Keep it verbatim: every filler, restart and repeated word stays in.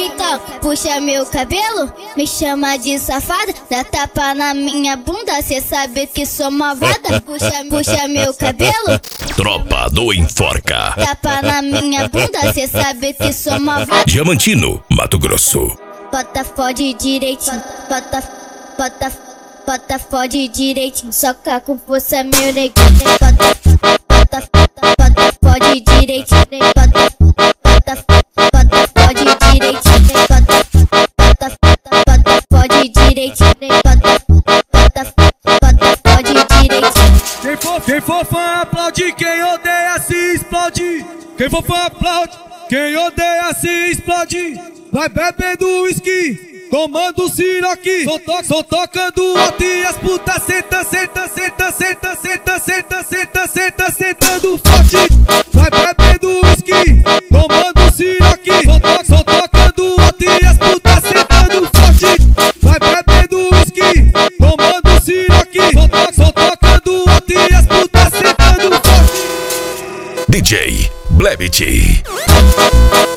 Então, puxa meu cabelo, me chama de safada, dá tapa na minha bunda, cê sabe que sou malvada. Puxa, puxa meu cabelo, Tropa do Enforca. tapa na minha bunda, cê sabe que sou malvada. Diamantino, Mato Grosso. Bota fode direitinho, bota, bota, bota fode direitinho, soca com força meu neguinho. Bota, bota, bota fode direitinho, bota, bota, bota fode direitinho, bota, bota, bota fode direitinho, bota, bota, bota fode direitinho. Quem for, quem for fã aplaude, quem odeia se explode. Quem for fã aplaude, quem odeia se explode. Vai bebendo uísque, tomando siroque. Só, to só tocando alto e as putas senta, senta, senta, senta, senta, senta, senta, senta, sentando forte. Vai bebendo uísque, tomando siroque. Só, to só tocando alto e as putas sentando forte. Vai bebendo uísque, tomando siroque. Só, to só tocando alto e as putas sentando forte. D J Blebit.